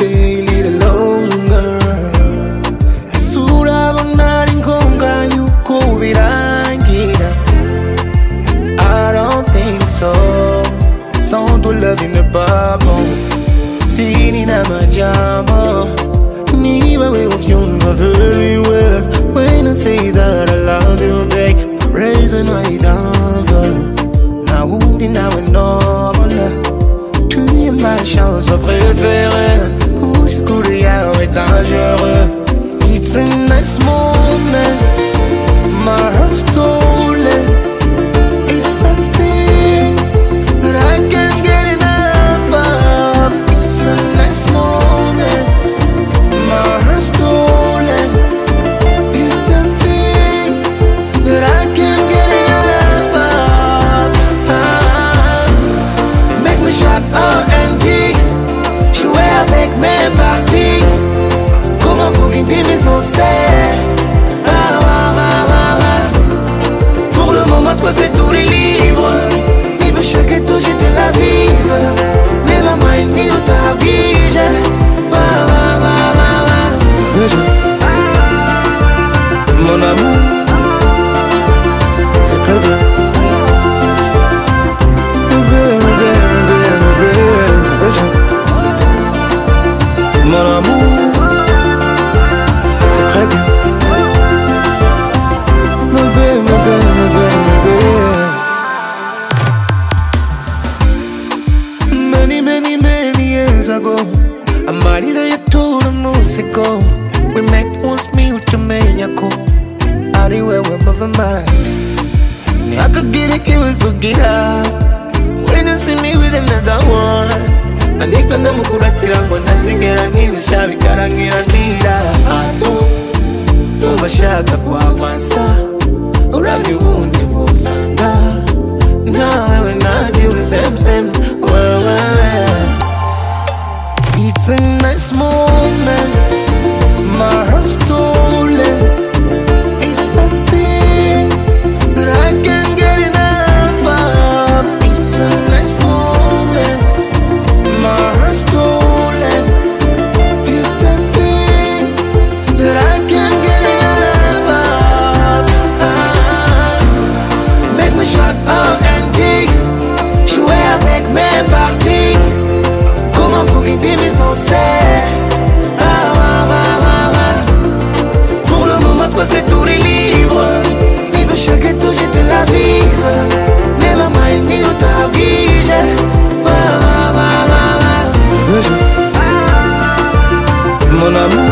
stay a little longer. Isura bonari ngombwa yuko birangira. I don't think so. Sans ton love n'est pas bon. Sini na majambo. Ni wewe ukiunga very well. When I say that I love you, babe, raising my down. Now who now we know. Tu es ma chance préférée. Courir est dangereux. It's a nice moment. My heart stolen. It's something that I can't get enough of. It's a nice moment. My heart stolen. It's something that I can't get enough of. Make me shout OMG. Jouer avec mes parties. Comment faut qu'il t'aime sans cesse. Pour le moment, toi c'est tous les livres. Ni de chaque tour, j'étais la vive. Ni ma main, ni de ta bige. Mon amour, c'est très bien. Mon amour, c'est très bien. Mon bébé, mon bébé, mon bébé. Many years ago, I'm married to you to the musical. We met once, me with Jamaica. Anywhere we're moving by. I could get it, give it, so get out. When you see me with another one. Andiko na mukuratira ngo ntazigera nibisha bikarangira ndira ato ubashaka kwavansa urabye ubundi busanga nawe nanjye uri same wewe. It's a nice moment. My heart stolen. It's something that I can't get enough of. It's a nice moment. My heart stolen. It's something that I can't get enough of. Make me shout OMG. Jouer avec mes parties. Comment faut qu'il t'aime sans cesse. Pour le moment, toi c'est tous les livres. Ni de chaque tour, j'étais la vive. Ni ma main, ni de ta bige. Mon amour.